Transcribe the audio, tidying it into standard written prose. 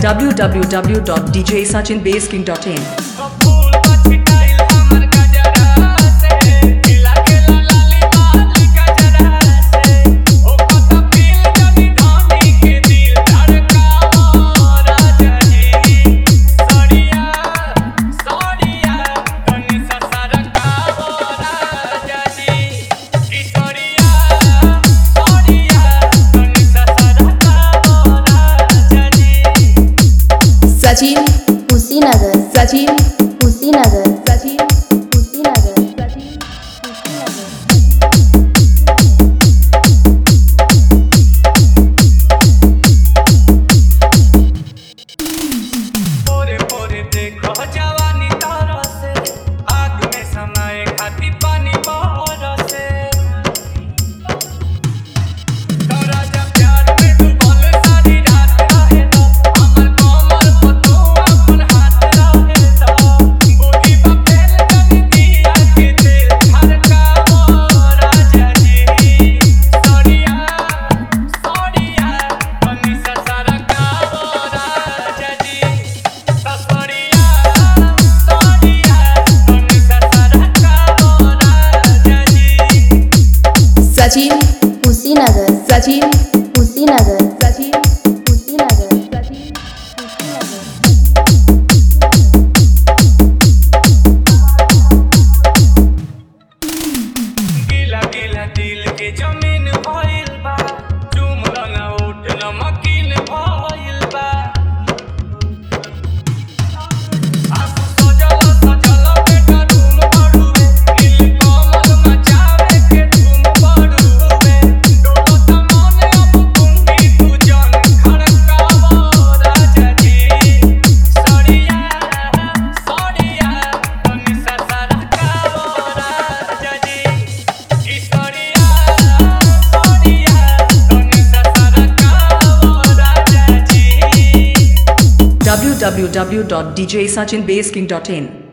www.djsachinbaseking.in Sachin Kushinagar Sachin Kushinagar Sachin Kushinagar Sachin पोरे पोरे देखो जवानी तारा से आग में समय खाती पानी बरसे तारा जब प्यार में डूबल सारी रात रहे तो हमर कमर पर तू अपन हाथ रहे तो बूढ़ी बपेल जनी दिया के तेल हरका राजा जी सोनिया सोनिया बनी ससरा का राजा जी ससुरिया सोनिया बनी ससरा का राजा जी सचिन कुशीनगर सचिन कुशीनगर सचिन कुशीनगर सचिन गीला गीला दिल के जमीन भइल बा चुमला ना उठ नमकीन भइल बा आंसू सजल सजल बेडरूम बड़ुए दिल कमल मचावे के धूम बड़ुए डोलत मन अब कुंडी तू जन खड़कावा राजा जी सड़िया सड़िया तनी ससरा का राजा जी सड़िया सड़िया तनी ससरा का राजा जी www.djsachinbaseking.in